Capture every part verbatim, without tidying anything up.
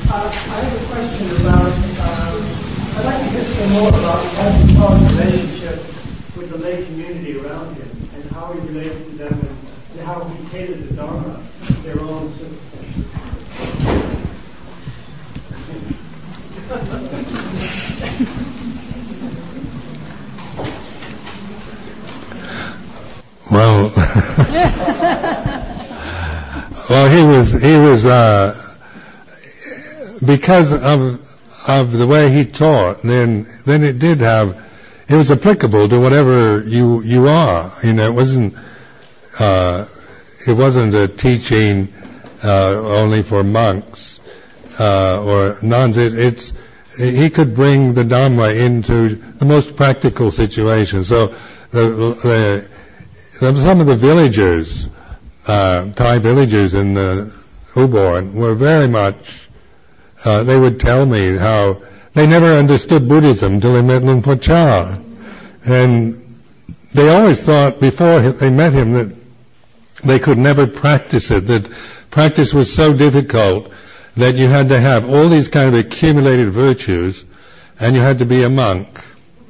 Uh, I have a question about, uh, I'd like to hear some more about Paul's relationship with the lay community around him and how he related to them and, and how he tailored the Dharma to their own circumstances. Well, well, he was he was uh, because of of the way he taught. Then then it did have it was applicable to whatever you you are. You know, it wasn't uh, it wasn't a teaching uh, only for monks uh, or nuns. It, it's he could bring the Dhamma into the most practical situations. So the, the some of the villagers, uh, Thai villagers in the Ubon were very much, uh, they would tell me how they never understood Buddhism until they met Luang Por Chah. And they always thought before they met him that they could never practice it, that practice was so difficult that you had to have all these kind of accumulated virtues and you had to be a monk.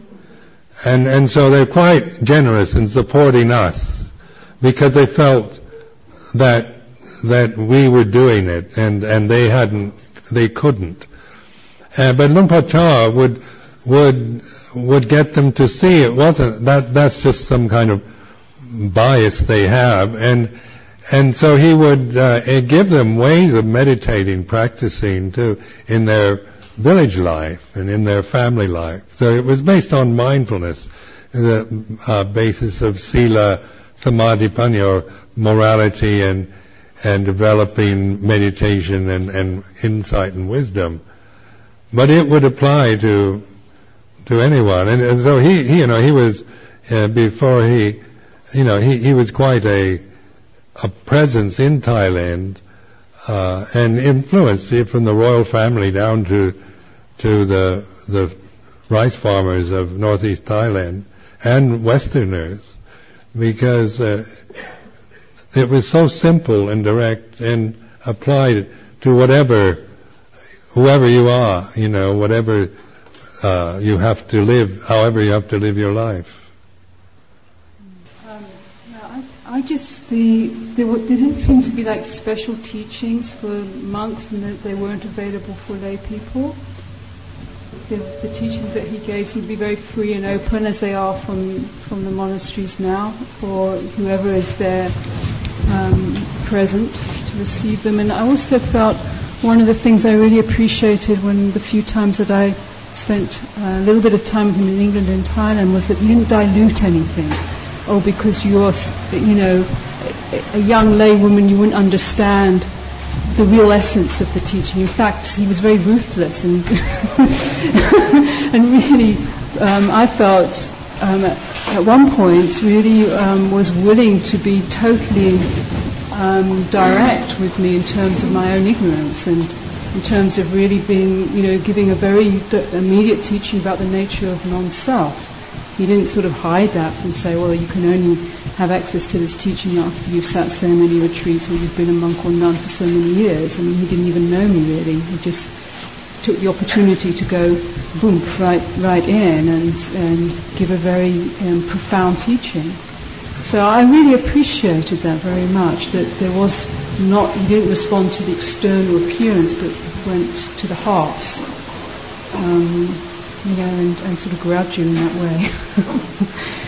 And and so they're quite generous in supporting us because they felt that that we were doing it and, and they hadn't, they couldn't. Uh, but Luang Por Chah would would would get them to see it wasn't that that's just some kind of bias they have, and and so he would uh, give them ways of meditating, practicing too in their village life and in their family life. So it was based on mindfulness, the uh, basis of sila, samadhi, panya, or morality and and developing meditation and, and insight and wisdom. But it would apply to to anyone, and, and so he, he, you know, he was uh, before he, you know, he, he was quite a a presence in Thailand uh, and influenced it from the royal family down to to the the rice farmers of northeast Thailand and Westerners, because uh, it was so simple and direct and applied to whatever, whoever you are, you know, whatever uh, you have to live, however you have to live your life. Um, no, I, I just, the, there, were, there didn't seem to be like special teachings for monks and that they weren't available for lay people. The, the teachings that he gave seem to be very free and open, as they are from from the monasteries now, for whoever is there um, present to receive them. And I also felt one of the things I really appreciated when the few times that I spent a little bit of time with him in England and Thailand was that he didn't dilute anything. Oh, because you're, you know, a, a young laywoman, you wouldn't understand the real essence of the teaching. In fact, he was very ruthless and and really, um, I felt um, at, at one point really um, was willing to be totally um, direct with me in terms of my own ignorance and in terms of really being, you know, giving a very d- immediate teaching about the nature of non-self. He didn't sort of hide that and say, well, you can only have access to this teaching after you've sat so many retreats or you've been a monk or nun for so many years. I mean, he didn't even know me really. He just took the opportunity to go, boom, right, right in and, and give a very um, profound teaching. So I really appreciated that very much, that there was not, he didn't respond to the external appearance, but went to the hearts. Um, you know, and, and sort of grabbed you in that way.